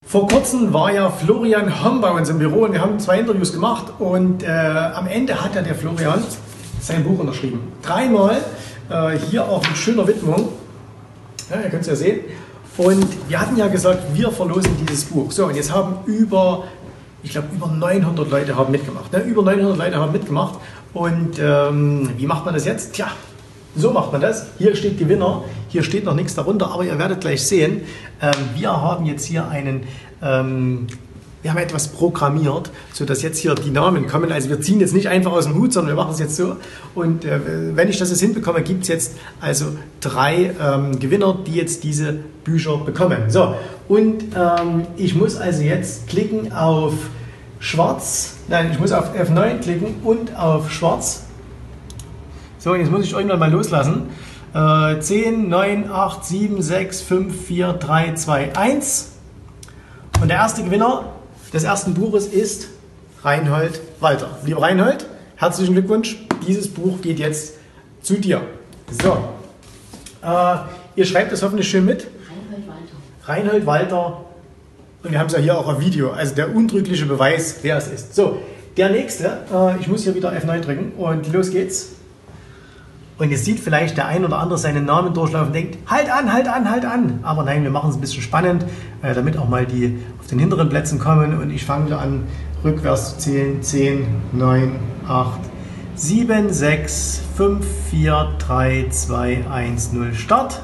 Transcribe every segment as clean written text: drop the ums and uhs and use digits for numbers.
Vor kurzem war ja Florian Homm bei uns im Büro und wir haben 2 Interviews gemacht und am Ende hat ja der Florian sein Buch unterschrieben. 3-mal, hier auch in schöner Widmung, ja, ihr könnt es ja sehen. Und wir hatten ja gesagt, wir verlosen dieses Buch. So, und jetzt haben ich glaube über 900 Leute haben mitgemacht. Ne? Über 900 Leute haben mitgemacht. Und wie macht man das jetzt? Tja, so macht man das. Hier steht Gewinner, hier steht noch nichts darunter, aber ihr werdet gleich sehen, wir haben jetzt hier wir haben etwas programmiert, sodass jetzt hier die Namen kommen. Also wir ziehen jetzt nicht einfach aus dem Hut, sondern wir machen es jetzt so. Und wenn ich das jetzt hinbekomme, gibt es jetzt also 3 Gewinner, die jetzt diese Bücher bekommen. So, und ich muss also jetzt klicken auf schwarz. Nein, ich muss auf F9 klicken und auf schwarz. So, und jetzt muss ich irgendwann mal loslassen. 10, 9, 8, 7, 6, 5, 4, 3, 2, 1. Und der erste Gewinner des ersten Buches ist Reinhold Walter. Lieber Reinhold, herzlichen Glückwunsch. Dieses Buch geht jetzt zu dir. So, ihr schreibt das hoffentlich schön mit. Reinhold Walter. Reinhold Walter. Und wir haben es ja hier auch auf Video. Also der untrügliche Beweis, wer es ist. So, der nächste. Ich muss hier wieder F9 drücken und los geht's. Und jetzt sieht vielleicht der ein oder andere seinen Namen durchlaufen und denkt, halt an, halt an, halt an. Aber nein, wir machen es ein bisschen spannend, damit auch mal die auf den hinteren Plätzen kommen. Und ich fange wieder an, rückwärts zu zählen. 10, 9, 8, 7, 6, 5, 4, 3, 2, 1, 0, Start.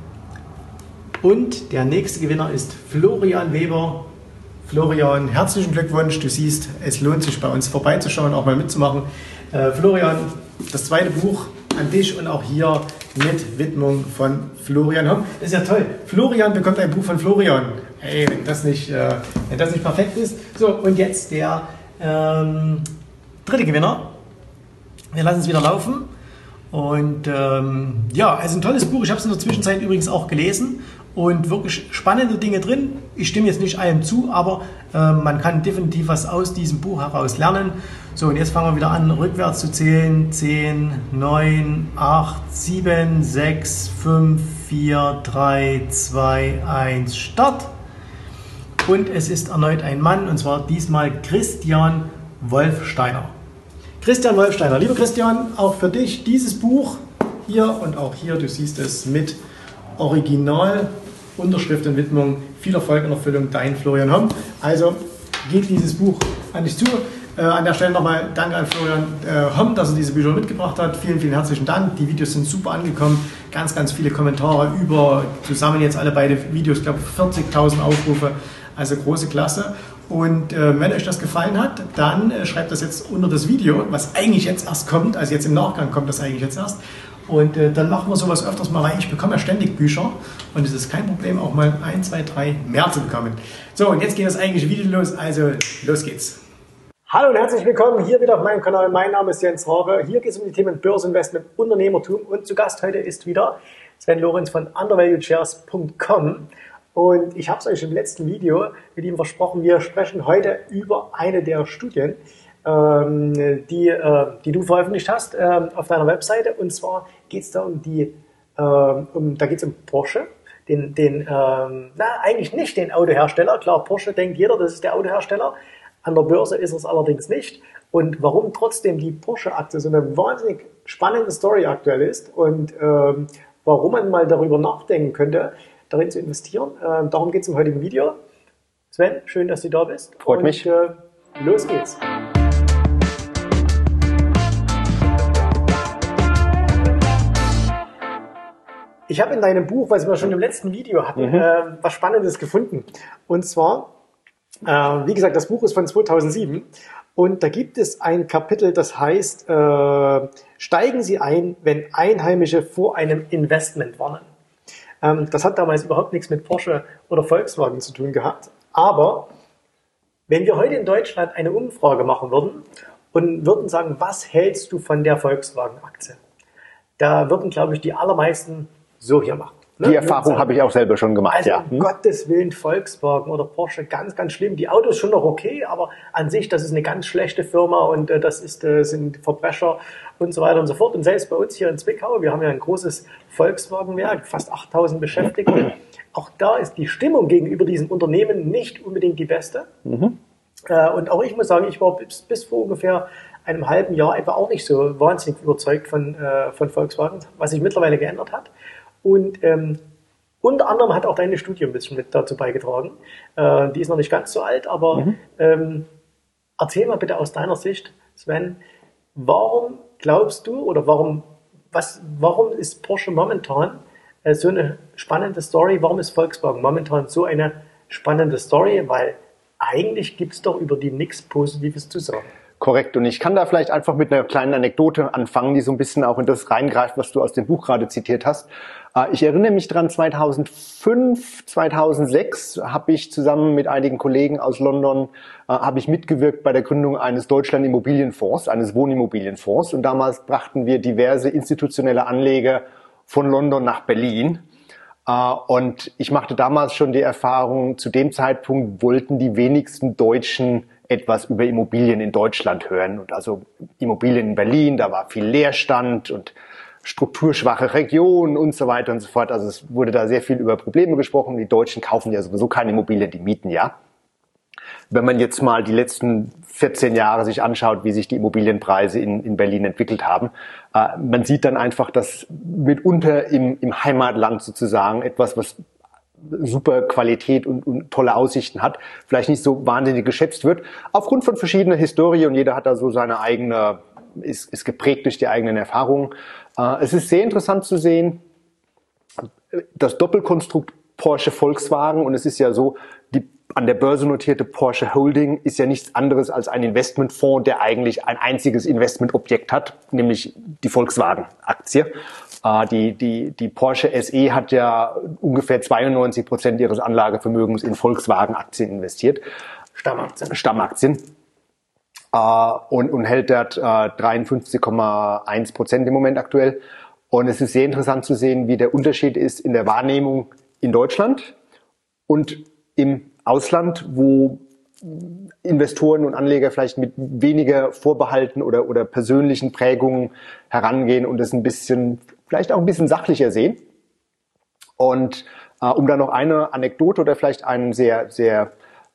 Und der nächste Gewinner ist Florian Weber. Florian, herzlichen Glückwunsch. Du siehst, es lohnt sich bei uns vorbeizuschauen, auch mal mitzumachen. Florian, das zweite Buch an dich und auch hier mit Widmung von Florian Homm. Das ist ja toll. Florian bekommt ein Buch von Florian. Hey, wenn das nicht perfekt ist. So, und jetzt der dritte Gewinner. Wir lassen es wieder laufen. Und ja, also ein tolles Buch. Ich habe es in der Zwischenzeit übrigens auch gelesen. Und wirklich spannende Dinge drin. Ich stimme jetzt nicht allem zu, aber man kann definitiv was aus diesem Buch heraus lernen. So, und jetzt fangen wir wieder an, rückwärts zu zählen. 10, 9, 8, 7, 6, 5, 4, 3, 2, 1, Start. Und es ist erneut ein Mann, und zwar diesmal Christian Wolfsteiner. Christian Wolfsteiner, lieber Christian, auch für dich dieses Buch hier und auch hier, du siehst es mit Original, Unterschrift und Widmung. Viel Erfolg in Erfüllung, dein Florian Homm. Also geht dieses Buch an dich zu. An der Stelle nochmal Danke an Florian Homm, dass er diese Bücher mitgebracht hat. Vielen, vielen herzlichen Dank. Die Videos sind super angekommen. Ganz, ganz viele Kommentare über, zusammen jetzt alle beide Videos, ich glaube 40.000 Aufrufe. Also große Klasse. Und wenn euch das gefallen hat, dann schreibt das jetzt unter das Video, was eigentlich jetzt erst kommt. Also jetzt im Nachgang kommt das eigentlich jetzt erst. Und dann machen wir sowas öfters mal, weil ich bekomme ja ständig Bücher und es ist kein Problem, auch mal 1, 2, 3 mehr zu bekommen. So, und jetzt geht das eigentliche Video los, also los geht's. Hallo und herzlich willkommen hier wieder auf meinem Kanal. Mein Name ist Jens Rare. Hier geht es um die Themen Börseninvestment, Unternehmertum und zu Gast heute ist wieder Sven Lorenz von undervaluedshares.com. Und ich habe es euch im letzten Video mit ihm versprochen, wir sprechen heute über eine der Studien, die du veröffentlicht hast auf deiner Webseite. Und zwar geht es da da geht es um Porsche, eigentlich nicht den Autohersteller. Klar, Porsche denkt jeder, das ist der Autohersteller. An der Börse ist es allerdings nicht. Und warum trotzdem die Porsche-Aktie so eine wahnsinnig spannende Story aktuell ist und warum man mal darüber nachdenken könnte, darin zu investieren. Darum geht es im heutigen Video. Sven, schön, dass du da bist. Freut mich. Los geht's. Ich habe in deinem Buch, was wir schon im letzten Video hatten, was Spannendes gefunden. Und zwar, wie gesagt, das Buch ist von 2007 und da gibt es ein Kapitel, das heißt, steigen Sie ein, wenn Einheimische vor einem Investment warnen. Das hat damals überhaupt nichts mit Porsche oder Volkswagen zu tun gehabt. Aber wenn wir heute in Deutschland eine Umfrage machen würden und würden sagen, was hältst du von der Volkswagen-Aktie? Da würden, glaube ich, die allermeisten so hier machen. Die Erfahrung habe ich auch selber schon gemacht, also um Gottes Willen, Volkswagen oder Porsche, ganz, ganz schlimm. Die Autos schon noch okay, aber an sich, das ist eine ganz schlechte Firma und das sind Verbrecher und so weiter und so fort. Und selbst bei uns hier in Zwickau, wir haben ja ein großes Volkswagenwerk, fast 8000 Beschäftigte. Auch da ist die Stimmung gegenüber diesem Unternehmen nicht unbedingt die beste. Und auch ich muss sagen, ich war bis vor ungefähr einem halben Jahr etwa auch nicht so wahnsinnig überzeugt von Volkswagen, was sich mittlerweile geändert hat. Und unter anderem hat auch deine Studie ein bisschen mit dazu beigetragen. Die ist noch nicht ganz so alt, aber erzähl mal bitte aus deiner Sicht, Sven, warum glaubst du oder warum ist Porsche momentan so eine spannende Story? Warum ist Volkswagen momentan so eine spannende Story? Weil eigentlich gibt es doch über die nichts Positives zu sagen. Korrekt. Und ich kann da vielleicht einfach mit einer kleinen Anekdote anfangen, die so ein bisschen auch in das reingreift, was du aus dem Buch gerade zitiert hast. Ich erinnere mich dran, 2005, 2006 habe ich zusammen mit einigen Kollegen aus London habe ich mitgewirkt bei der Gründung eines Deutschland-Immobilienfonds, eines Wohnimmobilienfonds. Und damals brachten wir diverse institutionelle Anleger von London nach Berlin. Und ich machte damals schon die Erfahrung, zu dem Zeitpunkt wollten die wenigsten Deutschen etwas über Immobilien in Deutschland hören. Und also Immobilien in Berlin, da war viel Leerstand und strukturschwache Regionen und so weiter und so fort. Also es wurde da sehr viel über Probleme gesprochen. Die Deutschen kaufen ja sowieso keine Immobilien, die mieten ja. Wenn man jetzt mal die letzten 14 Jahre sich anschaut, wie sich die Immobilienpreise in Berlin entwickelt haben, man sieht dann einfach, dass mitunter im Heimatland sozusagen etwas, was super Qualität und tolle Aussichten hat, vielleicht nicht so wahnsinnig geschätzt wird, aufgrund von verschiedener Historie, und jeder hat da so seine eigene, ist geprägt durch die eigenen Erfahrungen. Es ist sehr interessant zu sehen, das Doppelkonstrukt Porsche Volkswagen, und es ist ja so, die an der Börse notierte Porsche Holding ist ja nichts anderes als ein Investmentfonds, der eigentlich ein einziges Investmentobjekt hat, nämlich die Volkswagen-Aktie. Die Porsche SE hat ja ungefähr 92% ihres Anlagevermögens in Volkswagen-Aktien investiert. Stammaktien. Und hält dort 53,1% im Moment aktuell. Und es ist sehr interessant zu sehen, wie der Unterschied ist in der Wahrnehmung in Deutschland und im Ausland, wo Investoren und Anleger vielleicht mit weniger Vorbehalten oder persönlichen Prägungen herangehen und es vielleicht auch ein bisschen sachlicher sehen. Und um da noch eine Anekdote oder vielleicht einen sehr, sehr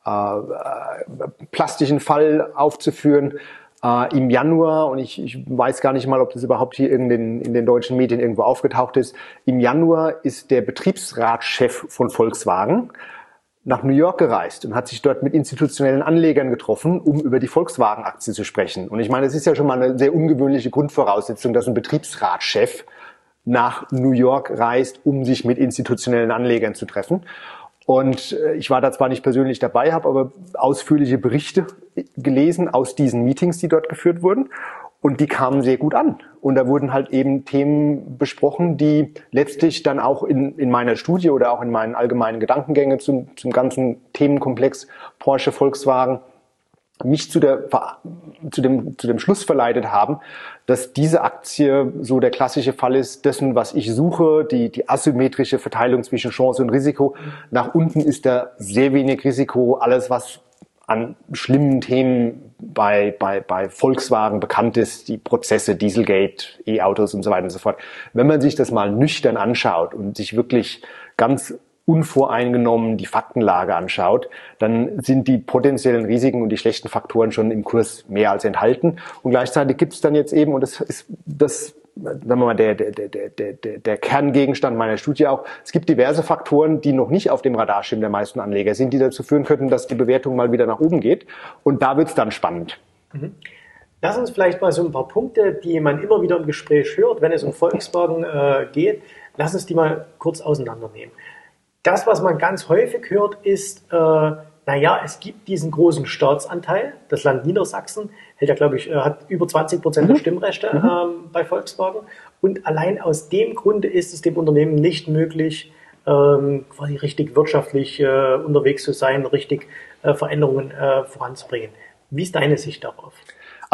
plastischen Fall aufzuführen, im Januar, und ich weiß gar nicht mal, ob das überhaupt hier in den deutschen Medien irgendwo aufgetaucht ist, im Januar ist der Betriebsratschef von Volkswagen nach New York gereist und hat sich dort mit institutionellen Anlegern getroffen, um über die Volkswagen-Aktie zu sprechen. Und ich meine, es ist ja schon mal eine sehr ungewöhnliche Grundvoraussetzung, dass ein Betriebsratschef nach New York reist, um sich mit institutionellen Anlegern zu treffen. Und ich war da zwar nicht persönlich dabei, habe aber ausführliche Berichte gelesen aus diesen Meetings, die dort geführt wurden. Und die kamen sehr gut an. Und da wurden halt eben Themen besprochen, die letztlich dann auch in meiner Studie oder auch in meinen allgemeinen Gedankengängen zum ganzen Themenkomplex Porsche Volkswagen mich zu dem Schluss verleitet haben, dass diese Aktie so der klassische Fall ist dessen, was ich suche, die asymmetrische Verteilung zwischen Chance und Risiko. Nach unten ist da sehr wenig Risiko. Alles, was an schlimmen Themen bei Volkswagen bekannt ist, die Prozesse, Dieselgate, E-Autos und so weiter und so fort. Wenn man sich das mal nüchtern anschaut und sich wirklich ganz unvoreingenommen die Faktenlage anschaut, dann sind die potenziellen Risiken und die schlechten Faktoren schon im Kurs mehr als enthalten. Und gleichzeitig gibt es dann jetzt eben, und das ist das, sagen wir mal, der Kerngegenstand meiner Studie auch, es gibt diverse Faktoren, die noch nicht auf dem Radarschirm der meisten Anleger sind, die dazu führen könnten, dass die Bewertung mal wieder nach oben geht. Und da wird es dann spannend. Lass uns vielleicht mal so ein paar Punkte, die man immer wieder im Gespräch hört, wenn es um Volkswagen geht, lass uns die mal kurz auseinandernehmen. Das, was man ganz häufig hört, ist, es gibt diesen großen Staatsanteil. Das Land Niedersachsen hält ja, glaube ich, hat über 20% der Stimmrechte bei Volkswagen. Und allein aus dem Grunde ist es dem Unternehmen nicht möglich, quasi richtig wirtschaftlich unterwegs zu sein, richtig Veränderungen voranzubringen. Wie ist deine Sicht darauf?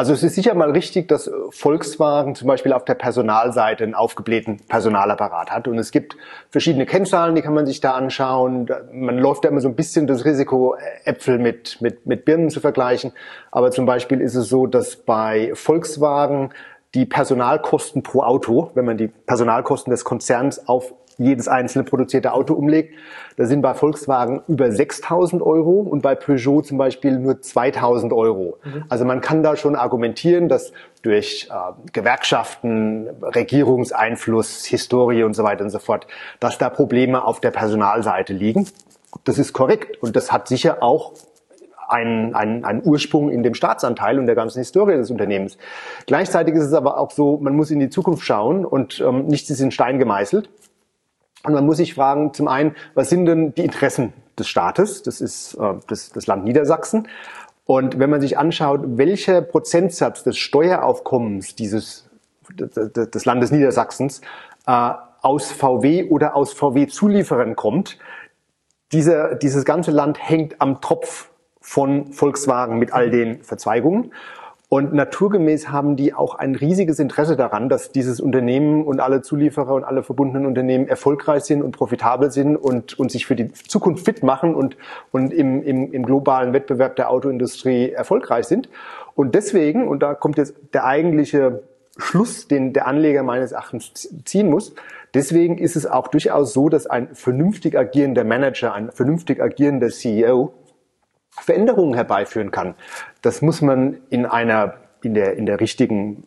Also es ist sicher mal richtig, dass Volkswagen zum Beispiel auf der Personalseite einen aufgeblähten Personalapparat hat. Und es gibt verschiedene Kennzahlen, die kann man sich da anschauen. Man läuft da immer so ein bisschen das Risiko, Äpfel mit Birnen zu vergleichen. Aber zum Beispiel ist es so, dass bei Volkswagen die Personalkosten pro Auto, wenn man die Personalkosten des Konzerns auf jedes einzelne produzierte Auto umlegt, da sind bei Volkswagen über 6.000 Euro und bei Peugeot zum Beispiel nur 2.000 Euro. Also man kann da schon argumentieren, dass durch Gewerkschaften, Regierungseinfluss, Historie und so weiter und so fort, dass da Probleme auf der Personalseite liegen. Das ist korrekt und das hat sicher auch einen Ursprung in dem Staatsanteil und der ganzen Historie des Unternehmens. Gleichzeitig ist es aber auch so, man muss in die Zukunft schauen und nichts ist in Stein gemeißelt. Und man muss sich fragen, zum einen, was sind denn die Interessen des Staates? Das ist das Land Niedersachsen. Und wenn man sich anschaut, welcher Prozentsatz des Steueraufkommens des Landes Niedersachsens aus VW oder aus VW-Zulieferern kommt, dieses ganze Land hängt am Tropf von Volkswagen mit all den Verzweigungen. Und naturgemäß haben die auch ein riesiges Interesse daran, dass dieses Unternehmen und alle Zulieferer und alle verbundenen Unternehmen erfolgreich sind und profitabel sind und sich für die Zukunft fit machen und im globalen Wettbewerb der Autoindustrie erfolgreich sind. Und deswegen, und da kommt jetzt der eigentliche Schluss, den der Anleger meines Erachtens ziehen muss, deswegen ist es auch durchaus so, dass ein vernünftig agierender Manager, ein vernünftig agierender CEO Veränderungen herbeiführen kann. Das muss man in der richtigen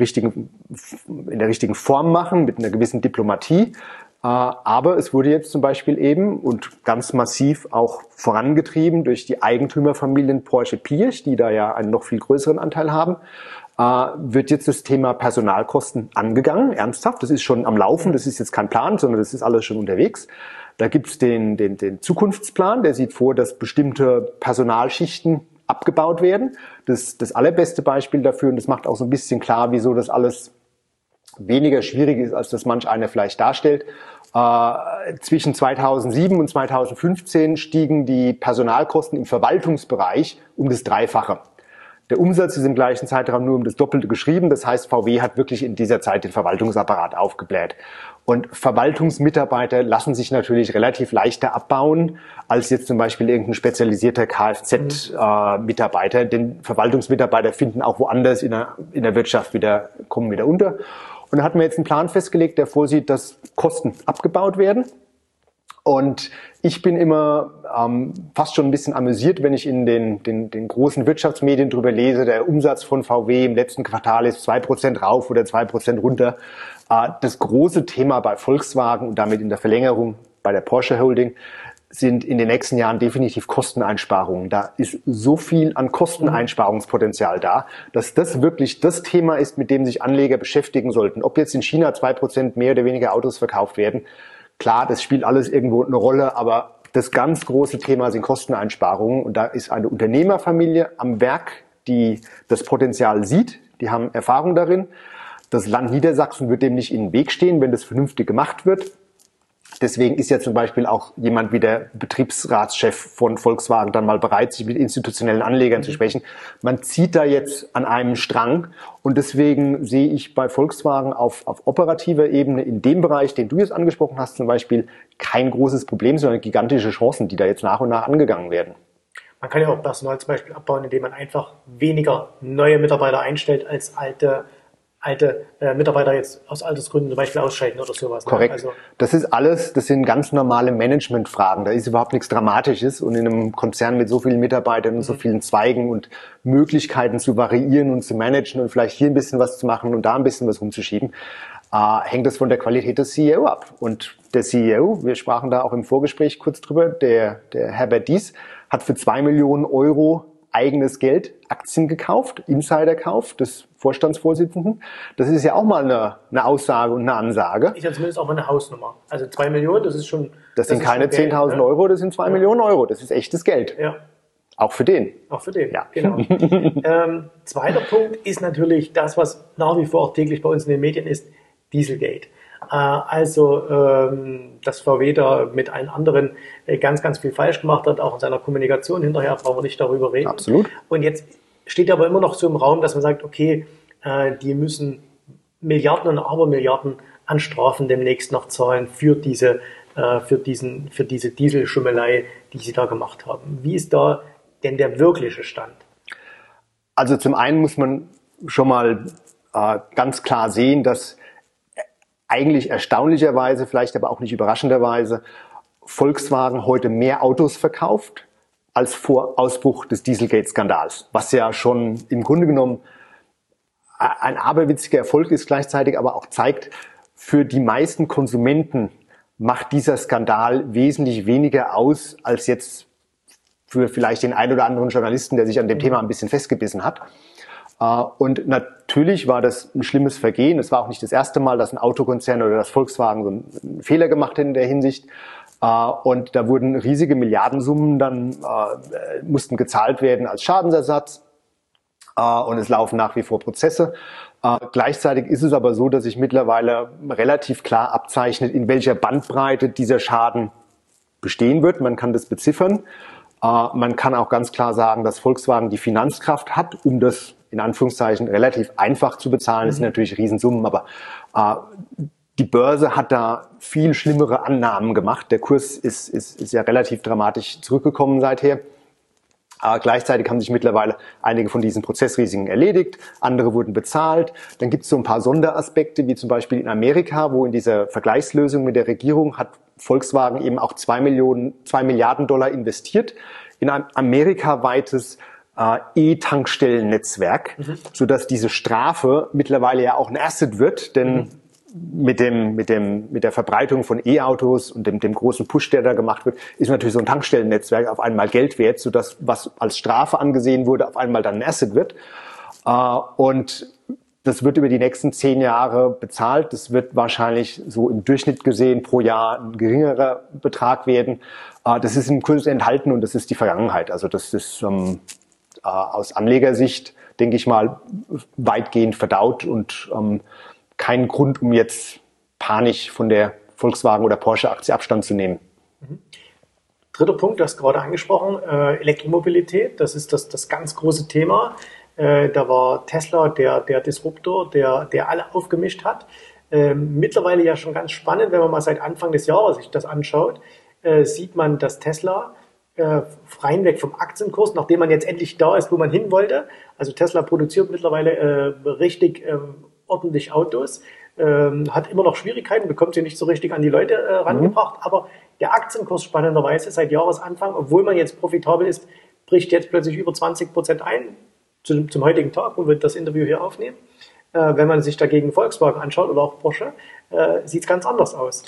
Form machen, mit einer gewissen Diplomatie. Aber es wurde jetzt zum Beispiel eben und ganz massiv auch vorangetrieben durch die Eigentümerfamilien Porsche-Piëch, die da ja einen noch viel größeren Anteil haben, wird jetzt das Thema Personalkosten angegangen, ernsthaft. Das ist schon am Laufen, das ist jetzt kein Plan, sondern das ist alles schon unterwegs. Da gibt's den Zukunftsplan, der sieht vor, dass bestimmte Personalschichten abgebaut werden. Das allerbeste Beispiel dafür, und das macht auch so ein bisschen klar, wieso das alles weniger schwierig ist, als das manch einer vielleicht darstellt. Zwischen 2007 und 2015 stiegen die Personalkosten im Verwaltungsbereich um das Dreifache. Der Umsatz ist im gleichen Zeitraum nur um das Doppelte geschrieben. Das heißt, VW hat wirklich in dieser Zeit den Verwaltungsapparat aufgebläht. Und Verwaltungsmitarbeiter lassen sich natürlich relativ leichter abbauen, als jetzt zum Beispiel irgendein spezialisierter Kfz-Mitarbeiter. Denn Verwaltungsmitarbeiter finden auch woanders in der Wirtschaft kommen wieder unter. Und da hat man jetzt einen Plan festgelegt, der vorsieht, dass Kosten abgebaut werden. Und ich bin immer fast schon ein bisschen amüsiert, wenn ich in den großen Wirtschaftsmedien drüber lese, der Umsatz von VW im letzten Quartal ist 2% rauf oder 2% runter. Das große Thema bei Volkswagen und damit in der Verlängerung bei der Porsche Holding sind in den nächsten Jahren definitiv Kosteneinsparungen. Da ist so viel an Kosteneinsparungspotenzial da, dass das wirklich das Thema ist, mit dem sich Anleger beschäftigen sollten. Ob jetzt in China 2% mehr oder weniger Autos verkauft werden, klar, das spielt alles irgendwo eine Rolle, aber das ganz große Thema sind Kosteneinsparungen. Und da ist eine Unternehmerfamilie am Werk, die das Potenzial sieht, die haben Erfahrung darin. Das Land Niedersachsen wird dem nicht in den Weg stehen, wenn das vernünftig gemacht wird. Deswegen ist ja zum Beispiel auch jemand wie der Betriebsratschef von Volkswagen dann mal bereit, sich mit institutionellen Anlegern zu sprechen. Man zieht da jetzt an einem Strang und deswegen sehe ich bei Volkswagen auf operativer Ebene in dem Bereich, den du jetzt angesprochen hast, zum Beispiel kein großes Problem, sondern gigantische Chancen, die da jetzt nach und nach angegangen werden. Man kann ja auch Personal zum Beispiel abbauen, indem man einfach weniger neue Mitarbeiter einstellt als alte Mitarbeiter jetzt aus Altersgründen zum Beispiel ausscheiden oder sowas. Korrekt. Also das sind ganz normale Managementfragen. Da ist überhaupt nichts Dramatisches. Und in einem Konzern mit so vielen Mitarbeitern und so vielen Zweigen und Möglichkeiten zu variieren und zu managen und vielleicht hier ein bisschen was zu machen und da ein bisschen was rumzuschieben, hängt das von der Qualität des CEO ab. Und der CEO, wir sprachen da auch im Vorgespräch kurz drüber, der Herbert Diess, hat für 2 Millionen Euro eigenes Geld Aktien gekauft, Insiderkauf des Vorstandsvorsitzenden. Das ist ja auch mal eine Aussage und eine Ansage. ist ja zumindest auch mal eine Hausnummer. Also 2 Millionen, das ist schon... Das sind keine 10.000 Euro, das sind 2 Millionen Euro. Das ist echtes Geld. Ja. Auch für den. Auch für den, ja. Genau. Zweiter Punkt ist natürlich das, was nach wie vor auch täglich bei uns in den Medien ist, Dieselgate. Dass VW da mit allen anderen ganz, ganz viel falsch gemacht hat, auch in seiner Kommunikation hinterher, brauchen wir nicht darüber reden. Absolut. Und jetzt steht aber immer noch so im Raum, dass man sagt, okay, die müssen Milliarden und Abermilliarden an Strafen demnächst noch zahlen für diese Dieselschummelei, die sie da gemacht haben. Wie ist da denn der wirkliche Stand? Also zum einen muss man schon mal ganz klar sehen, dass eigentlich erstaunlicherweise, vielleicht aber auch nicht überraschenderweise, Volkswagen heute mehr Autos verkauft als vor Ausbruch des Dieselgate-Skandals, was ja schon im Grunde genommen ein aberwitziger Erfolg ist, gleichzeitig aber auch zeigt, für die meisten Konsumenten macht dieser Skandal wesentlich weniger aus, als jetzt für vielleicht den einen oder anderen Journalisten, der sich an dem Thema ein bisschen festgebissen hat. Und natürlich war das ein schlimmes Vergehen. Es war auch nicht das erste Mal, dass ein Autokonzern oder das Volkswagen so einen Fehler gemacht hat in der Hinsicht. Und da wurden riesige Milliardensummen dann mussten gezahlt werden als Schadensersatz. Und es laufen nach wie vor Prozesse. Gleichzeitig ist es aber so, dass sich mittlerweile relativ klar abzeichnet, in welcher Bandbreite dieser Schaden bestehen wird. Man kann das beziffern. Man kann auch ganz klar sagen, dass Volkswagen die Finanzkraft hat, um das in Anführungszeichen relativ einfach zu bezahlen. Das sind natürlich Riesensummen, aber die Börse hat da viel schlimmere Annahmen gemacht. Der Kurs ist ja relativ dramatisch zurückgekommen seither. Gleichzeitig haben sich mittlerweile einige von diesen Prozessrisiken erledigt, andere wurden bezahlt. Dann gibt es so ein paar Sonderaspekte, wie zum Beispiel in Amerika, wo in dieser Vergleichslösung mit der Regierung hat Volkswagen eben auch 2 Milliarden Dollar investiert in ein amerikaweites E-Tankstellennetzwerk, sodass diese Strafe mittlerweile ja auch ein Asset wird, denn mit der Verbreitung von E-Autos und dem großen Push, der da gemacht wird, ist natürlich so ein Tankstellennetzwerk auf einmal Geld wert, sodass was als Strafe angesehen wurde, auf einmal dann ein Asset wird. Und das wird über die nächsten 10 Jahre bezahlt. Das wird wahrscheinlich so im Durchschnitt gesehen pro Jahr ein geringerer Betrag werden. Das ist im Kurs enthalten und das ist die Vergangenheit. Also das ist aus Anlegersicht, denke ich mal, weitgehend verdaut und kein Grund, um jetzt panisch von der Volkswagen- oder Porsche-Aktie Abstand zu nehmen. Dritter Punkt, du hast gerade angesprochen, Elektromobilität, das ist das ganz große Thema. Da war Tesla der Disruptor, der alle aufgemischt hat. Mittlerweile ja schon ganz spannend, wenn man mal seit Anfang des Jahres sich das anschaut, sieht man, dass Tesla freien weg vom Aktienkurs, nachdem man jetzt endlich da ist, wo man hin wollte. Also Tesla produziert mittlerweile richtig ordentlich Autos, hat immer noch Schwierigkeiten, bekommt sie nicht so richtig an die Leute rangebracht, aber der Aktienkurs spannenderweise seit Jahresanfang, obwohl man jetzt profitabel ist, bricht jetzt plötzlich über 20% ein, zum heutigen Tag, wo wir das Interview hier aufnehmen. Wenn man sich dagegen Volkswagen anschaut oder auch Porsche, sieht es ganz anders aus.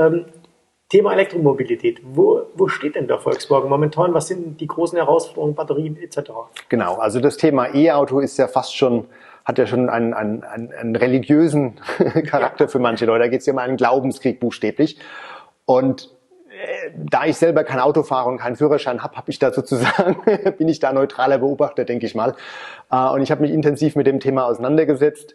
Thema Elektromobilität. Wo steht denn der Volkswagen momentan? Was sind die großen Herausforderungen, Batterien etc.? Genau, also das Thema E-Auto ist ja fast schon, hat ja schon einen religiösen Charakter für manche Leute. Da geht es ja um einen Glaubenskrieg buchstäblich. Und da ich selber kein Auto fahre und keinen Führerschein habe, bin ich da neutraler Beobachter, denke ich mal. Und ich habe mich intensiv mit dem Thema auseinandergesetzt.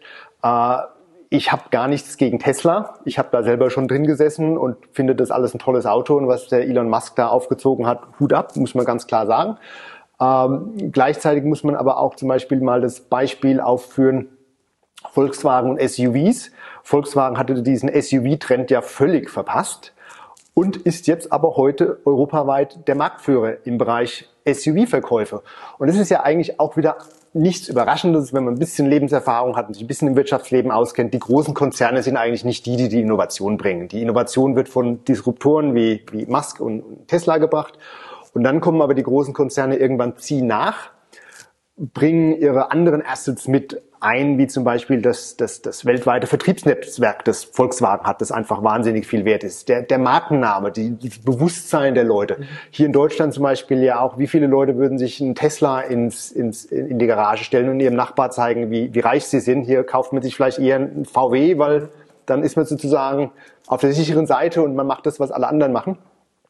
Ich habe gar nichts gegen Tesla. Ich habe da selber schon drin gesessen und finde das alles ein tolles Auto. Und was der Elon Musk da aufgezogen hat, Hut ab, muss man ganz klar sagen. Gleichzeitig muss man aber auch zum Beispiel mal das Beispiel aufführen, Volkswagen und SUVs. Volkswagen hatte diesen SUV-Trend ja völlig verpasst und ist jetzt aber heute europaweit der Marktführer im Bereich SUV-Verkäufe. Und das ist ja eigentlich auch wieder nichts Überraschendes, wenn man ein bisschen Lebenserfahrung hat und sich ein bisschen im Wirtschaftsleben auskennt. Die großen Konzerne sind eigentlich nicht die Innovation bringen. Die Innovation wird von Disruptoren wie Musk und Tesla gebracht. Und dann kommen aber die großen Konzerne irgendwann ziehen nach, bringen ihre anderen Assets mit ein, wie zum Beispiel das weltweite Vertriebsnetzwerk, das Volkswagen hat, das einfach wahnsinnig viel wert ist. Der Markenname, das Bewusstsein der Leute. Hier in Deutschland zum Beispiel ja auch, wie viele Leute würden sich einen Tesla in die Garage stellen und ihrem Nachbar zeigen, wie reich sie sind. Hier kauft man sich vielleicht eher einen VW, weil dann ist man sozusagen auf der sicheren Seite und man macht das, was alle anderen machen.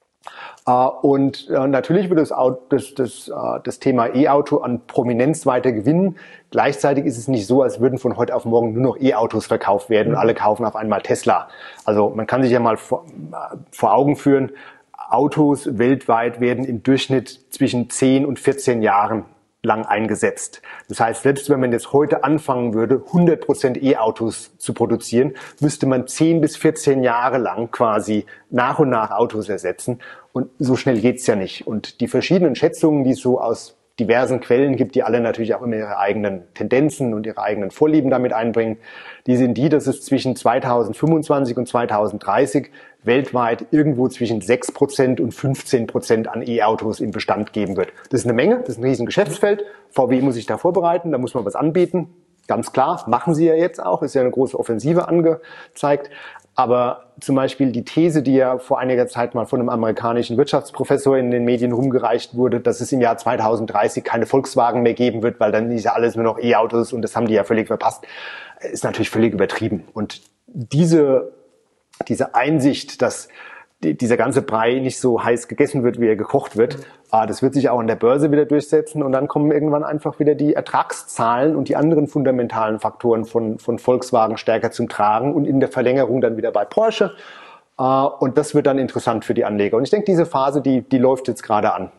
Und natürlich wird das Thema E-Auto an Prominenz weiter gewinnen. Gleichzeitig ist es nicht so, als würden von heute auf morgen nur noch E-Autos verkauft werden und alle kaufen auf einmal Tesla. Also man kann sich ja mal vor Augen führen, Autos weltweit werden im Durchschnitt zwischen 10 und 14 Jahren lang eingesetzt. Das heißt, selbst wenn man jetzt heute anfangen würde, 100% E-Autos zu produzieren, müsste man 10 bis 14 Jahre lang quasi nach und nach Autos ersetzen. Und so schnell geht's ja nicht. Und die verschiedenen Schätzungen, die es so aus diversen Quellen gibt, die alle natürlich auch immer ihre eigenen Tendenzen und ihre eigenen Vorlieben damit einbringen, die sind die, dass es zwischen 2025 und 2030 weltweit irgendwo zwischen 6% und 15% an E-Autos im Bestand geben wird. Das ist eine Menge, das ist ein riesen Geschäftsfeld. VW muss sich da vorbereiten, da muss man was anbieten. Ganz klar, machen sie ja jetzt auch, ist ja eine große Offensive angezeigt. Aber zum Beispiel die These, die ja vor einiger Zeit mal von einem amerikanischen Wirtschaftsprofessor in den Medien rumgereicht wurde, dass es im Jahr 2030 keine Volkswagen mehr geben wird, weil dann ist ja alles nur noch E-Autos und das haben die ja völlig verpasst, ist natürlich völlig übertrieben. Und diese Einsicht, dass dieser ganze Brei nicht so heiß gegessen wird, wie er gekocht wird, das wird sich auch an der Börse wieder durchsetzen und dann kommen irgendwann einfach wieder die Ertragszahlen und die anderen fundamentalen Faktoren von Volkswagen stärker zum Tragen und in der Verlängerung dann wieder bei Porsche. Und das wird dann interessant für die Anleger. Und ich denke, diese Phase, die läuft jetzt gerade an.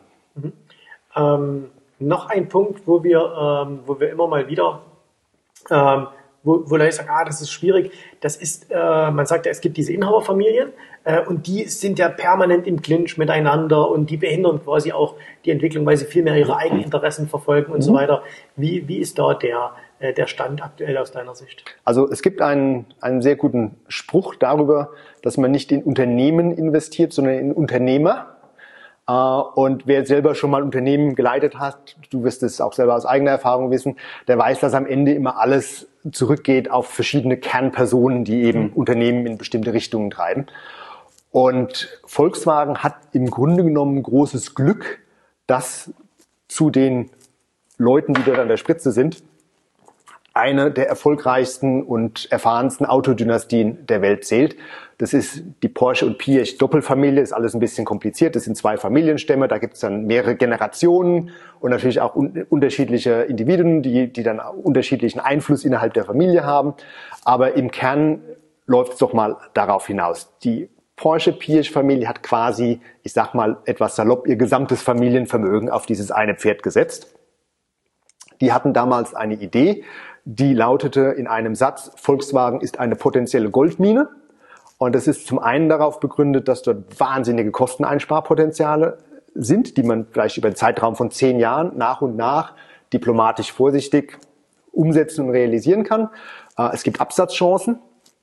Noch ein Punkt, wo wir immer mal wieder wo Leute sagen, das ist schwierig, das ist, man sagt ja, es gibt diese Inhaberfamilien und die sind ja permanent im Clinch miteinander und die behindern quasi auch die Entwicklung, weil sie viel mehr ihre eigenen Interessen verfolgen und so weiter. Wie ist da der Stand aktuell aus deiner Sicht? Also es gibt einen sehr guten Spruch darüber, dass man nicht in Unternehmen investiert, sondern in Unternehmer. Und wer selber schon mal Unternehmen geleitet hat, du wirst es auch selber aus eigener Erfahrung wissen, der weiß, dass am Ende immer alles zurückgeht auf verschiedene Kernpersonen, die eben Unternehmen in bestimmte Richtungen treiben. Und Volkswagen hat im Grunde genommen großes Glück, dass zu den Leuten, die dort an der Spitze sind, eine der erfolgreichsten und erfahrensten Autodynastien der Welt zählt. Das ist die Porsche und Piëch Doppelfamilie, ist alles ein bisschen kompliziert. Das sind zwei Familienstämme, da gibt es dann mehrere Generationen und natürlich auch unterschiedliche Individuen, die dann unterschiedlichen Einfluss innerhalb der Familie haben. Aber im Kern läuft es doch mal darauf hinaus. Die Porsche-Piëch-Familie hat quasi, ich sag mal etwas salopp, ihr gesamtes Familienvermögen auf dieses eine Pferd gesetzt. Die hatten damals eine Idee, die lautete in einem Satz, Volkswagen ist eine potenzielle Goldmine. Und das ist zum einen darauf begründet, dass dort wahnsinnige Kosteneinsparpotenziale sind, die man vielleicht über einen Zeitraum von 10 Jahren nach und nach diplomatisch vorsichtig umsetzen und realisieren kann. Es gibt Absatzchancen.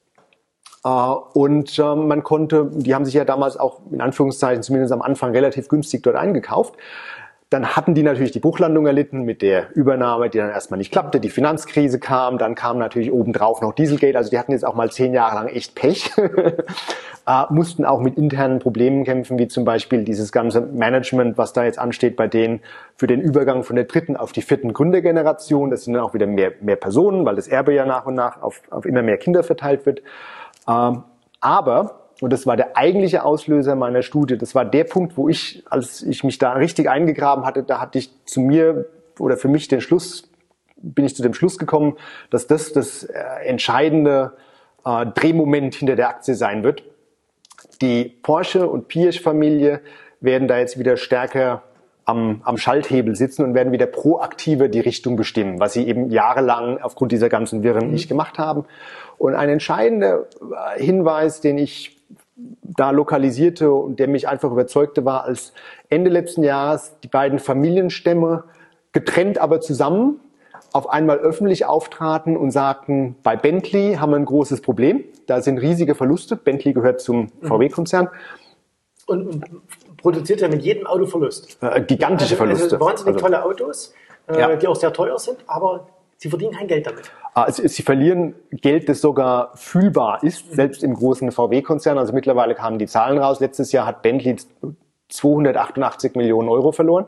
Und man konnte, die haben sich ja damals auch in Anführungszeichen zumindest am Anfang relativ günstig dort eingekauft. Dann hatten die natürlich die Bruchlandung erlitten mit der Übernahme, die dann erstmal nicht klappte. Die Finanzkrise kam, dann kam natürlich obendrauf noch Dieselgate. Also die hatten jetzt auch mal 10 Jahre lang echt Pech. Mussten auch mit internen Problemen kämpfen, wie zum Beispiel dieses ganze Management, was da jetzt ansteht bei denen für den Übergang von der 3. auf die 4. Gründergeneration. Das sind dann auch wieder mehr Personen, weil das Erbe ja nach und nach auf immer mehr Kinder verteilt wird. Aber und das war der eigentliche Auslöser meiner Studie. Das war der Punkt, wo ich, als ich mich da richtig eingegraben hatte, da hatte ich zu mir oder für mich bin ich zu dem Schluss gekommen, dass das entscheidende Drehmoment hinter der Aktie sein wird. Die Porsche und Piëch-Familie werden da jetzt wieder stärker am Schalthebel sitzen und werden wieder proaktiver die Richtung bestimmen, was sie eben jahrelang aufgrund dieser ganzen Wirren nicht gemacht haben. Und ein entscheidender Hinweis, den ich da lokalisierte und der mich einfach überzeugte, war, als Ende letzten Jahres die beiden Familienstämme getrennt, aber zusammen auf einmal öffentlich auftraten und sagten, bei Bentley haben wir ein großes Problem, da sind riesige Verluste, Bentley gehört zum VW-Konzern. Und produziert ja mit jedem Auto Verlust. Gigantische Verluste. Also wahnsinnig tolle Autos, die auch sehr teuer sind, aber sie verdienen kein Geld damit. Sie verlieren Geld, das sogar fühlbar ist, selbst im großen VW-Konzern. Also mittlerweile kamen die Zahlen raus. Letztes Jahr hat Bentley 288 Millionen Euro verloren.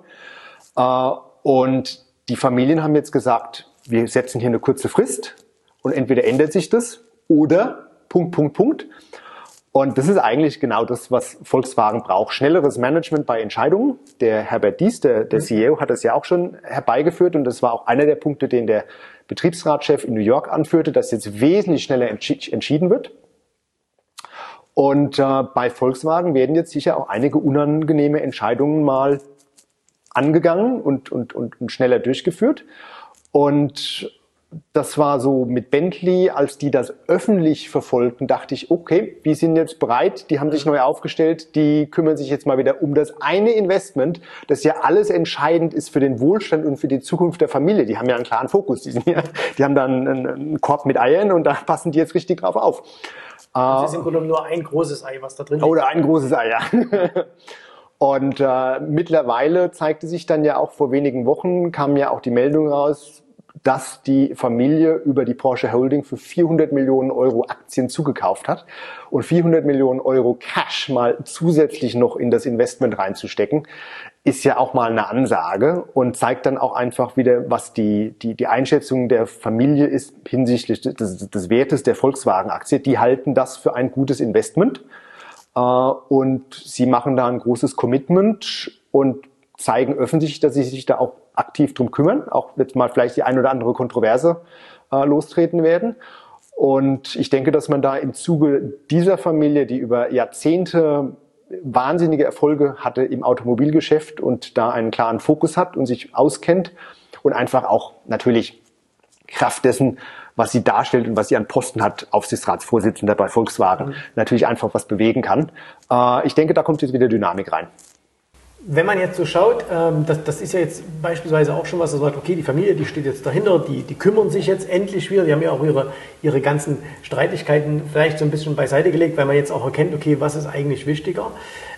Und die Familien haben jetzt gesagt, wir setzen hier eine kurze Frist und entweder ändert sich das oder ... Und das ist eigentlich genau das, was Volkswagen braucht. Schnelleres Management bei Entscheidungen. Der Herbert Diess, der CEO, hat das ja auch schon herbeigeführt. Und das war auch einer der Punkte, den der Betriebsratschef in New York anführte, dass jetzt wesentlich schneller entschieden wird. Und bei Volkswagen werden jetzt sicher auch einige unangenehme Entscheidungen mal angegangen und schneller durchgeführt. Und das war so mit Bentley, als die das öffentlich verfolgten, dachte ich, okay, die sind jetzt bereit, die haben sich neu aufgestellt, die kümmern sich jetzt mal wieder um das eine Investment, das ja alles entscheidend ist für den Wohlstand und für die Zukunft der Familie. Die haben ja einen klaren Fokus, die haben da einen Korb mit Eiern und da passen die jetzt richtig drauf auf. Das ist im Grunde nur ein großes Ei, was da drin ist. Oder ein großes Ei, ja. Und mittlerweile zeigte sich dann ja auch vor wenigen Wochen, kam ja auch die Meldung raus, dass die Familie über die Porsche Holding für 400 Millionen Euro Aktien zugekauft hat und 400 Millionen Euro Cash mal zusätzlich noch in das Investment reinzustecken, ist ja auch mal eine Ansage und zeigt dann auch einfach wieder, was die Einschätzung der Familie ist hinsichtlich des Wertes der Volkswagen-Aktie. Die halten das für ein gutes Investment und sie machen da ein großes Commitment und zeigen öffentlich, dass sie sich da auch aktiv drum kümmern, auch jetzt mal vielleicht die ein oder andere Kontroverse lostreten werden. Und ich denke, dass man da im Zuge dieser Familie, die über Jahrzehnte wahnsinnige Erfolge hatte im Automobilgeschäft und da einen klaren Fokus hat und sich auskennt und einfach auch natürlich Kraft dessen, was sie darstellt und was sie an Posten hat, Aufsichtsratsvorsitzender bei Volkswagen, natürlich einfach was bewegen kann. Ich denke, da kommt jetzt wieder Dynamik rein. Wenn man jetzt so schaut, das ist ja jetzt beispielsweise auch schon was, das sagt, okay, die Familie, die steht jetzt dahinter, die kümmern sich jetzt endlich wieder, die haben ja auch ihre ganzen Streitigkeiten vielleicht so ein bisschen beiseite gelegt, weil man jetzt auch erkennt, okay, was ist eigentlich wichtiger.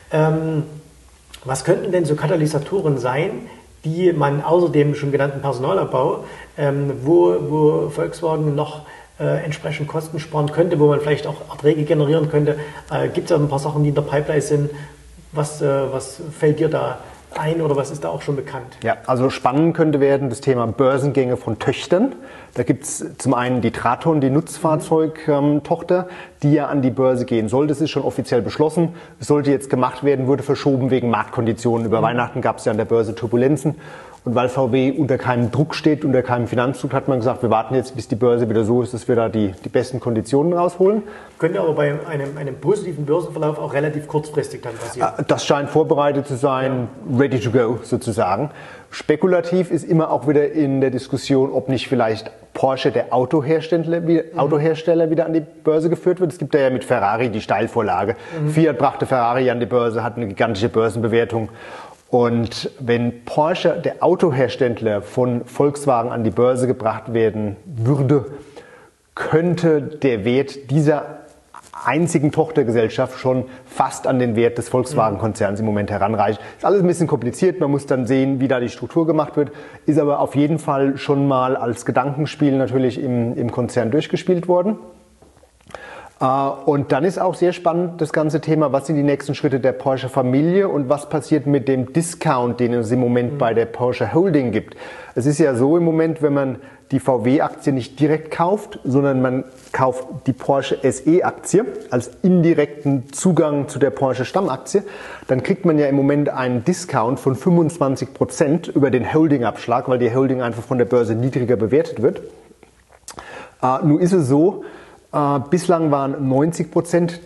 Was könnten denn so Katalysatoren sein, die man außer dem schon genannten Personalabbau, wo Volkswagen noch entsprechend Kosten sparen könnte, wo man vielleicht auch Erträge generieren könnte? Gibt es ein paar Sachen, die in der Pipeline sind? Was fällt dir da ein oder was ist da auch schon bekannt? Ja, also spannend könnte werden das Thema Börsengänge von Töchtern. Da gibt es zum einen die Traton, die Nutzfahrzeugtochter, die ja an die Börse gehen soll. Das ist schon offiziell beschlossen. Es sollte jetzt gemacht werden, wurde verschoben wegen Marktkonditionen. Über Weihnachten gab es ja an der Börse Turbulenzen. Und weil VW unter keinem Druck steht, unter keinem Finanzdruck, hat man gesagt, wir warten jetzt, bis die Börse wieder so ist, dass wir da die besten Konditionen rausholen. Könnte aber bei einem positiven Börsenverlauf auch relativ kurzfristig dann passieren. Das scheint vorbereitet zu sein, ready to go sozusagen. Spekulativ ist immer auch wieder in der Diskussion, ob nicht vielleicht Porsche, der Autohersteller, wieder an die Börse geführt wird. Es gibt ja mit Ferrari die Steilvorlage. Fiat brachte Ferrari an die Börse, hat eine gigantische Börsenbewertung. Und wenn Porsche, der Autohersteller, von Volkswagen an die Börse gebracht werden würde, könnte der Wert dieser einzigen Tochtergesellschaft schon fast an den Wert des Volkswagen-Konzerns im Moment heranreichen. Ist alles ein bisschen kompliziert, man muss dann sehen, wie da die Struktur gemacht wird, ist aber auf jeden Fall schon mal als Gedankenspiel natürlich im Konzern durchgespielt worden. Und dann ist auch sehr spannend das ganze Thema, was sind die nächsten Schritte der Porsche-Familie und was passiert mit dem Discount, den es im Moment bei der Porsche Holding gibt. Es ist ja so im Moment, wenn man die VW-Aktie nicht direkt kauft, sondern man kauft die Porsche SE-Aktie als indirekten Zugang zu der Porsche Stammaktie, dann kriegt man ja im Moment einen Discount von 25% über den Holding-Abschlag, weil die Holding einfach von der Börse niedriger bewertet wird. Nun ist es so, bislang waren 90%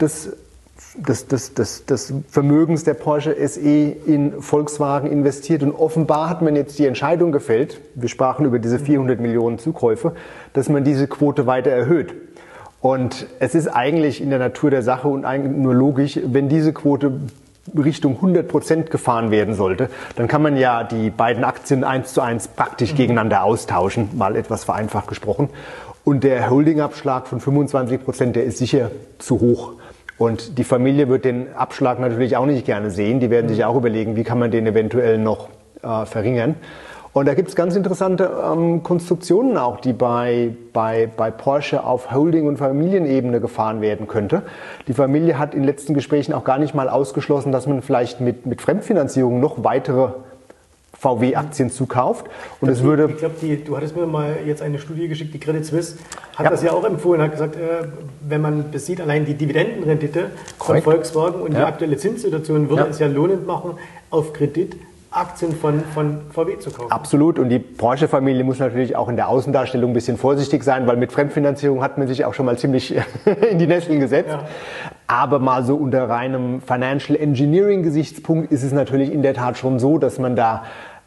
des Vermögens der Porsche SE in Volkswagen investiert und offenbar hat man jetzt die Entscheidung gefällt, wir sprachen über diese 400 Millionen Zukäufe, dass man diese Quote weiter erhöht. Und es ist eigentlich in der Natur der Sache und eigentlich nur logisch, wenn diese Quote Richtung 100% gefahren werden sollte, dann kann man ja die beiden Aktien 1:1 praktisch gegeneinander austauschen, mal etwas vereinfacht gesprochen. Und der Holdingabschlag von 25%, der ist sicher zu hoch. Und die Familie wird den Abschlag natürlich auch nicht gerne sehen. Die werden sich auch überlegen, wie kann man den eventuell noch verringern. Und da gibt es ganz interessante Konstruktionen auch, die bei Porsche auf Holding- und Familienebene gefahren werden könnte. Die Familie hat in den letzten Gesprächen auch gar nicht mal ausgeschlossen, dass man vielleicht mit Fremdfinanzierung noch weitere VW-Aktien zukauft. Und es würde. Ich glaube, du hattest mir mal jetzt eine Studie geschickt, die Credit Suisse hat das ja auch empfohlen, hat gesagt, wenn man besieht, allein die Dividendenrendite von Volkswagen und die aktuelle Zinssituation würde es ja lohnend machen, auf Kredit Aktien von VW zu kaufen. Absolut. Und die Porsche-Familie muss natürlich auch in der Außendarstellung ein bisschen vorsichtig sein, weil mit Fremdfinanzierung hat man sich auch schon mal ziemlich in die Nesseln gesetzt. Ja. Aber mal so unter reinem Financial Engineering-Gesichtspunkt ist es natürlich in der Tat schon so, dass man da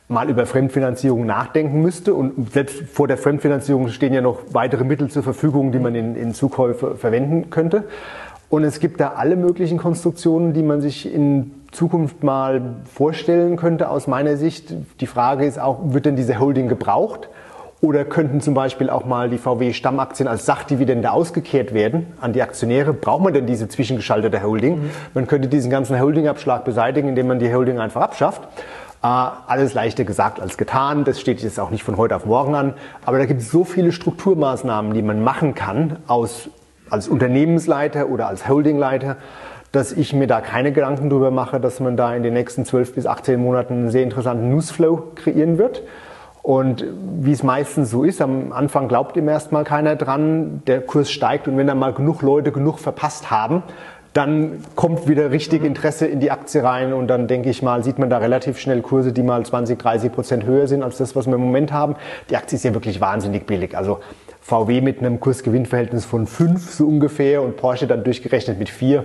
mal über Fremdfinanzierung nachdenken müsste. Und selbst vor der Fremdfinanzierung stehen ja noch weitere Mittel zur Verfügung, die man in Zukäufe verwenden könnte. Und es gibt da alle möglichen Konstruktionen, die man sich in Zukunft mal vorstellen könnte aus meiner Sicht. Die Frage ist auch, wird denn diese Holding gebraucht? Oder könnten zum Beispiel auch mal die VW-Stammaktien als Sachdividende ausgekehrt werden an die Aktionäre? Braucht man denn diese zwischengeschaltete Holding? Man könnte diesen ganzen Holdingabschlag beseitigen, indem man die Holding einfach abschafft. Alles leichter gesagt als getan. Das steht jetzt auch nicht von heute auf morgen an. Aber da gibt es so viele Strukturmaßnahmen, die man machen kann als Unternehmensleiter oder als Holdingleiter, dass ich mir da keine Gedanken darüber mache, dass man da in den nächsten 12 bis 18 Monaten einen sehr interessanten Newsflow kreieren wird. Und wie es meistens so ist, am Anfang glaubt ihm erstmal keiner dran, der Kurs steigt und wenn dann mal genug Leute genug verpasst haben, dann kommt wieder richtig Interesse in die Aktie rein und dann denke ich mal, sieht man da relativ schnell Kurse, die mal 20-30% höher sind als das, was wir im Moment haben. Die Aktie ist ja wirklich wahnsinnig billig. Also VW mit einem Kurs-Gewinn-Verhältnis von 5 so ungefähr und Porsche dann durchgerechnet mit 4.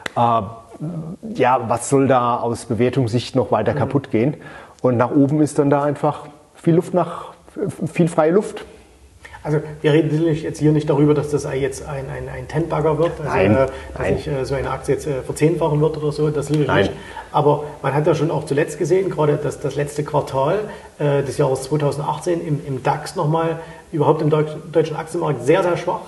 Ja, was soll da aus Bewertungssicht noch weiter kaputt gehen? Und nach oben ist dann da einfach viel freie Luft. Also wir reden natürlich jetzt hier nicht darüber, dass das jetzt ein Ten-Bagger wird, also, dass sich so eine Aktie jetzt verzehnfachen wird oder so, das natürlich nicht. Aber man hat ja schon auch zuletzt gesehen, gerade das letzte Quartal des Jahres 2018 im DAX nochmal, überhaupt im deutschen Aktienmarkt sehr, sehr schwach.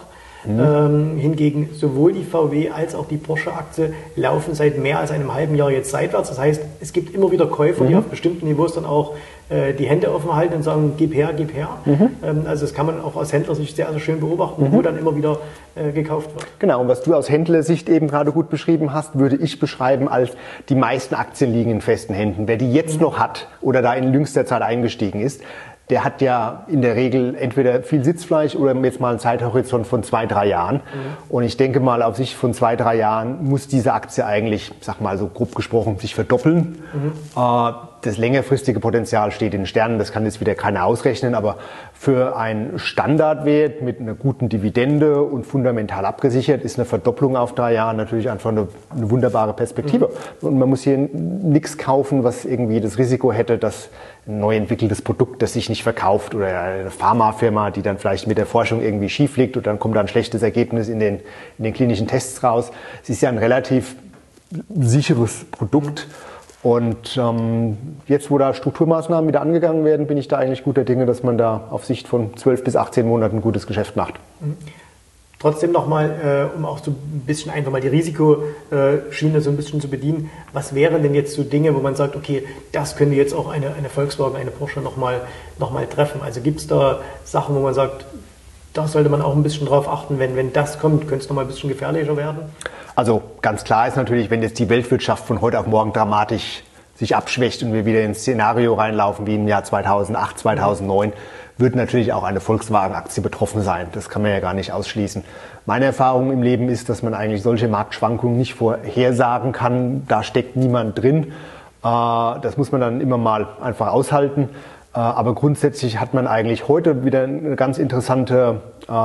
Hingegen sowohl die VW als auch die Porsche-Aktie laufen seit mehr als einem halben Jahr jetzt seitwärts. Das heißt, es gibt immer wieder Käufer, die auf bestimmten Niveaus dann auch die Hände offen halten und sagen, gib her, gib her. Also das kann man auch aus Händlersicht sehr, sehr schön beobachten, wo dann immer wieder gekauft wird. Genau, und was du aus Händlersicht eben gerade gut beschrieben hast, würde ich beschreiben als die meisten Aktien liegen in festen Händen. Wer die jetzt noch hat oder da in jüngster Zeit eingestiegen ist, der hat ja in der Regel entweder viel Sitzfleisch oder jetzt mal einen Zeithorizont von 2-3 Jahren. Und ich denke mal, auf Sicht von 2-3 Jahren muss diese Aktie eigentlich, sag mal so grob gesprochen, sich verdoppeln. Das längerfristige Potenzial steht in den Sternen, das kann jetzt wieder keiner ausrechnen, aber für einen Standardwert mit einer guten Dividende und fundamental abgesichert ist eine Verdopplung auf 3 Jahre natürlich einfach eine wunderbare Perspektive. Und man muss hier nichts kaufen, was irgendwie das Risiko hätte, dass ein neu entwickeltes Produkt, das sich nicht verkauft oder eine Pharmafirma, die dann vielleicht mit der Forschung irgendwie schief liegt und dann kommt da ein schlechtes Ergebnis in den klinischen Tests raus. Es ist ja ein relativ sicheres Produkt. Und jetzt, wo da Strukturmaßnahmen wieder angegangen werden, bin ich da eigentlich guter Dinge, dass man da auf Sicht von 12 bis 18 Monaten ein gutes Geschäft macht. Trotzdem nochmal, um auch so ein bisschen einfach mal die Risikoschiene so ein bisschen zu bedienen, was wären denn jetzt so Dinge, wo man sagt, okay, das könnte jetzt auch eine Volkswagen, eine Porsche noch mal treffen? Also gibt es da Sachen, wo man sagt, da sollte man auch ein bisschen drauf achten, wenn das kommt, könnte es nochmal ein bisschen gefährlicher werden? Also ganz klar ist natürlich, wenn jetzt die Weltwirtschaft von heute auf morgen dramatisch sich abschwächt und wir wieder ins Szenario reinlaufen wie im Jahr 2008, 2009, wird natürlich auch eine Volkswagen-Aktie betroffen sein. Das kann man ja gar nicht ausschließen. Meine Erfahrung im Leben ist, dass man eigentlich solche Marktschwankungen nicht vorhersagen kann. Da steckt niemand drin. Das muss man dann immer mal einfach aushalten. Aber grundsätzlich hat man eigentlich heute wieder ein ganz interessantes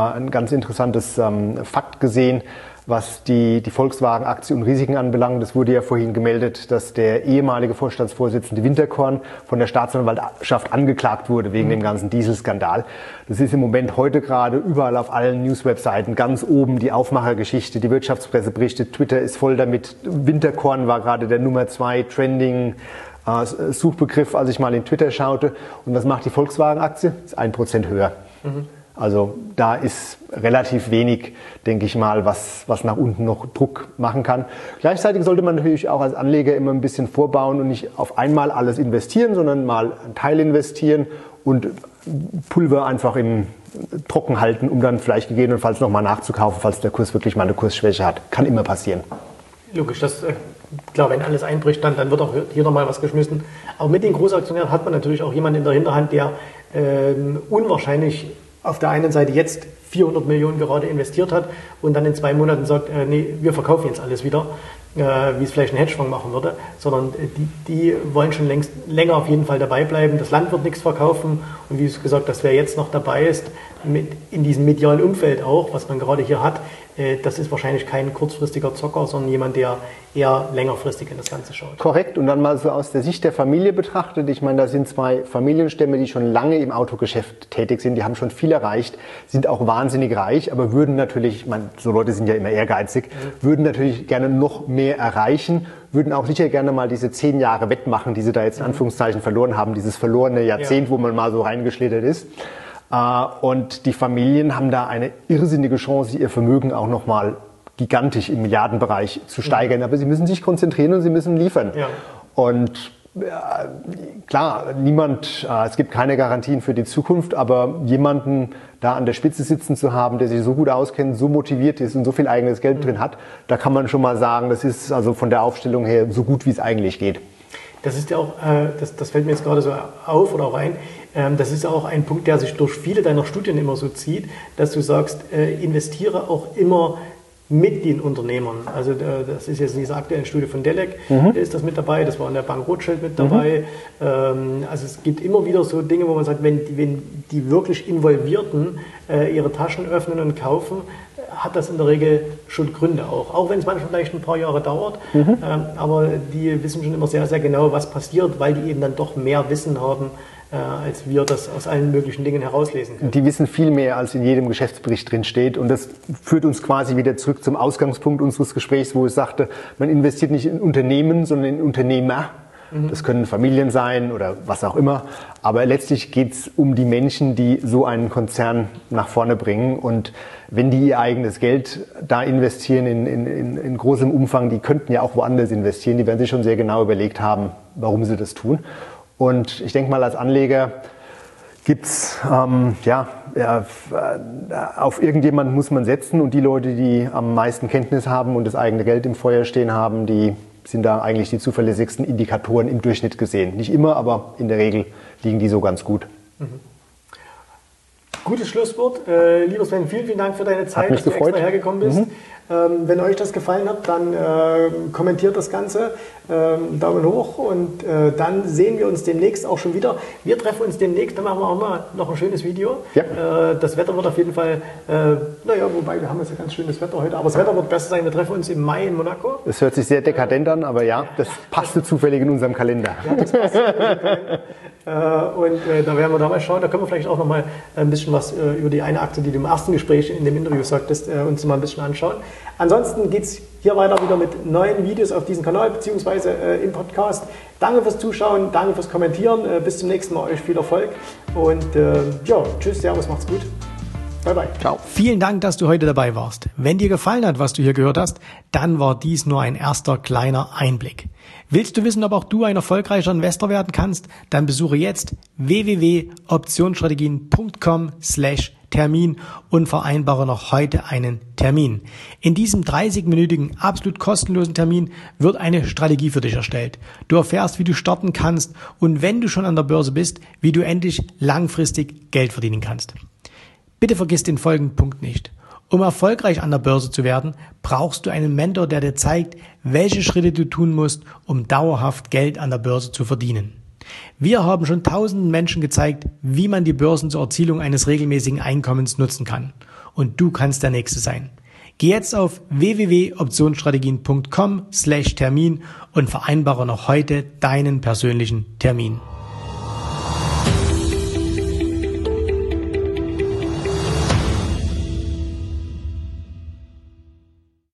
Fakt gesehen, was die Volkswagen-Aktie und Risiken anbelangt. Es wurde ja vorhin gemeldet, dass der ehemalige Vorstandsvorsitzende Winterkorn von der Staatsanwaltschaft angeklagt wurde wegen dem ganzen Dieselskandal. Das ist im Moment heute gerade überall auf allen News-Webseiten ganz oben die Aufmachergeschichte. Die Wirtschaftspresse berichtet, Twitter ist voll damit. Winterkorn war gerade der Nummer 2 Trending Suchbegriff, als ich mal in Twitter schaute. Und was macht die Volkswagen-Aktie? Ist 1% höher. Also da ist relativ wenig, denke ich mal, was nach unten noch Druck machen kann. Gleichzeitig sollte man natürlich auch als Anleger immer ein bisschen vorbauen und nicht auf einmal alles investieren, sondern mal einen Teil investieren und Pulver einfach im Trocken halten, um dann vielleicht gegebenenfalls nochmal nachzukaufen, falls der Kurs wirklich mal eine Kursschwäche hat. Kann immer passieren. Logisch, klar, wenn alles einbricht, dann wird auch hier nochmal was geschmissen. Aber mit den Großaktionären hat man natürlich auch jemanden in der Hinterhand, der unwahrscheinlich auf der einen Seite jetzt 400 Millionen gerade investiert hat und dann in 2 Monaten sagt, nee, wir verkaufen jetzt alles wieder, wie es vielleicht ein Hedgefonds machen würde, sondern die wollen schon länger auf jeden Fall dabei bleiben. Das Land wird nichts verkaufen und wie gesagt, dass wer jetzt noch dabei ist, in diesem medialen Umfeld auch, was man gerade hier hat, das ist wahrscheinlich kein kurzfristiger Zocker, sondern jemand, der eher längerfristig in das Ganze schaut. Korrekt. Und dann mal so aus der Sicht der Familie betrachtet. Ich meine, da sind 2 Familienstämme, die schon lange im Autogeschäft tätig sind. Die haben schon viel erreicht, sind auch wahnsinnig reich, aber würden natürlich, ich meine, so Leute sind ja immer ehrgeizig, würden natürlich gerne noch mehr erreichen, würden auch sicher gerne mal diese 10 Jahre wettmachen, die sie da jetzt in Anführungszeichen verloren haben, dieses verlorene Jahrzehnt, wo man mal so reingeschlittert ist. Und die Familien haben da eine irrsinnige Chance, ihr Vermögen auch nochmal gigantisch im Milliardenbereich zu steigern. Aber sie müssen sich konzentrieren und sie müssen liefern. Ja. Und klar, es gibt keine Garantien für die Zukunft, aber jemanden da an der Spitze sitzen zu haben, der sich so gut auskennt, so motiviert ist und so viel eigenes Geld drin hat, da kann man schon mal sagen, das ist also von der Aufstellung her so gut, wie es eigentlich geht. Das ist ja auch, das fällt mir jetzt gerade so auf oder auch ein, das ist ja auch ein Punkt, der sich durch viele deiner Studien immer so zieht, dass du sagst, investiere auch immer mit den Unternehmern. Also das ist jetzt in dieser aktuellen Studie von Delek, ist das mit dabei, das war in der Bank Rothschild mit dabei. Also es gibt immer wieder so Dinge, wo man sagt, wenn die wirklich Involvierten ihre Taschen öffnen und kaufen, hat das in der Regel schon Gründe auch wenn es manchmal vielleicht ein paar Jahre dauert, aber die wissen schon immer sehr, sehr genau, was passiert, weil die eben dann doch mehr Wissen haben, als wir das aus allen möglichen Dingen herauslesen können. Die wissen viel mehr, als in jedem Geschäftsbericht drin steht. Und das führt uns quasi wieder zurück zum Ausgangspunkt unseres Gesprächs, wo ich sagte, man investiert nicht in Unternehmen, sondern in Unternehmer. Das können Familien sein oder was auch immer. Aber letztlich geht es um die Menschen, die so einen Konzern nach vorne bringen. Und wenn die ihr eigenes Geld da investieren in großem Umfang, die könnten ja auch woanders investieren. Die werden sich schon sehr genau überlegt haben, warum sie das tun. Und ich denke mal, als Anleger gibt's auf irgendjemanden muss man setzen. Und die Leute, die am meisten Kenntnis haben und das eigene Geld im Feuer stehen haben, die sind da eigentlich die zuverlässigsten Indikatoren im Durchschnitt gesehen. Nicht immer, aber in der Regel liegen die so ganz gut. Gutes Schlusswort. Lieber Sven, vielen, vielen Dank für deine Zeit, dass du gefreut. extra hergekommen bist. Wenn euch das gefallen hat, dann kommentiert das Ganze, Daumen hoch und dann sehen wir uns demnächst auch schon wieder. Wir treffen uns demnächst, dann machen wir auch mal noch ein schönes Video. Ja. Das Wetter wird auf jeden Fall, wobei wir haben jetzt ja ganz schönes Wetter heute, aber das Wetter wird besser sein. Wir treffen uns im Mai in Monaco. Das hört sich sehr dekadent an, aber ja, das passte zufällig in unserem Kalender. Ja, das passt in unserem Kalender. Da werden wir da mal schauen, da können wir vielleicht auch noch mal ein bisschen was über die eine Aktie, die du im ersten Gespräch in dem Interview sagtest, uns mal ein bisschen anschauen. Ansonsten geht es hier weiter wieder mit neuen Videos auf diesem Kanal bzw. im Podcast. Danke fürs Zuschauen, danke fürs Kommentieren, bis zum nächsten Mal, euch viel Erfolg und tschüss, servus, macht's gut. Bye bye. Ciao. Vielen Dank, dass du heute dabei warst. Wenn dir gefallen hat, was du hier gehört hast, dann war dies nur ein erster kleiner Einblick. Willst du wissen, ob auch du ein erfolgreicher Investor werden kannst? Dann besuche jetzt www.optionsstrategien.com/Termin und vereinbare noch heute einen Termin. In diesem 30-minütigen, absolut kostenlosen Termin wird eine Strategie für dich erstellt. Du erfährst, wie du starten kannst und wenn du schon an der Börse bist, wie du endlich langfristig Geld verdienen kannst. Bitte vergiss den folgenden Punkt nicht. Um erfolgreich an der Börse zu werden, brauchst du einen Mentor, der dir zeigt, welche Schritte du tun musst, um dauerhaft Geld an der Börse zu verdienen. Wir haben schon tausenden Menschen gezeigt, wie man die Börsen zur Erzielung eines regelmäßigen Einkommens nutzen kann. Und du kannst der Nächste sein. Geh jetzt auf www.optionsstrategien.com/Termin und vereinbare noch heute deinen persönlichen Termin.